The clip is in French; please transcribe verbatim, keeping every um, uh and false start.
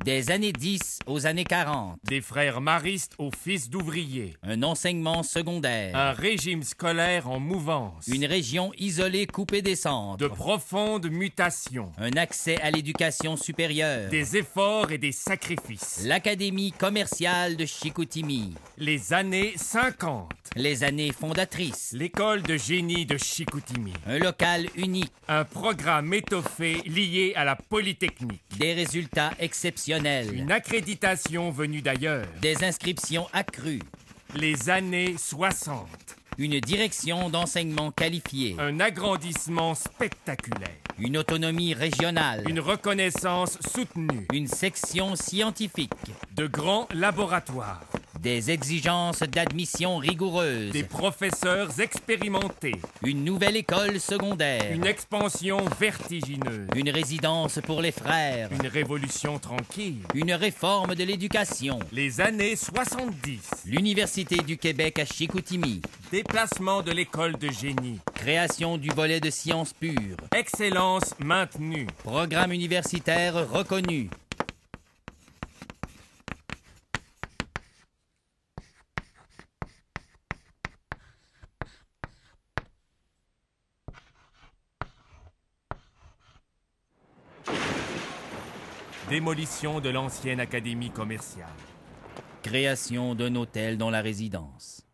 Des années dix aux années quarante. Des frères maristes aux fils d'ouvriers. Un enseignement secondaire. Un régime scolaire en mouvance. Une région isolée coupée des centres. De profondes mutations. Un accès à l'éducation supérieure. Des efforts et des sacrifices. L'Académie commerciale de Chicoutimi. Les années cinquante. Les années fondatrices. L'école de génie de Chicoutimi. Un local unique. Un programme étoffé lié à la Polytechnique. Des résultats exceptionnels. Une accréditation venue d'ailleurs. Des inscriptions accrues. Les années soixante. Une direction d'enseignement qualifiée. Un agrandissement spectaculaire. Une autonomie régionale. Une reconnaissance soutenue. Une section scientifique. De grands laboratoires. Des exigences d'admission rigoureuses. Des professeurs expérimentés. Une nouvelle école secondaire. Une expansion vertigineuse. Une résidence pour les frères. Une révolution tranquille. Une réforme de l'éducation. Les années soixante-dix. L'Université du Québec à Chicoutimi. Déplacement de l'école de génie. Création du volet de sciences pures. Excellence maintenue. Programme universitaire reconnu. Démolition de l'ancienne académie commerciale. Création d'un hôtel dans la résidence.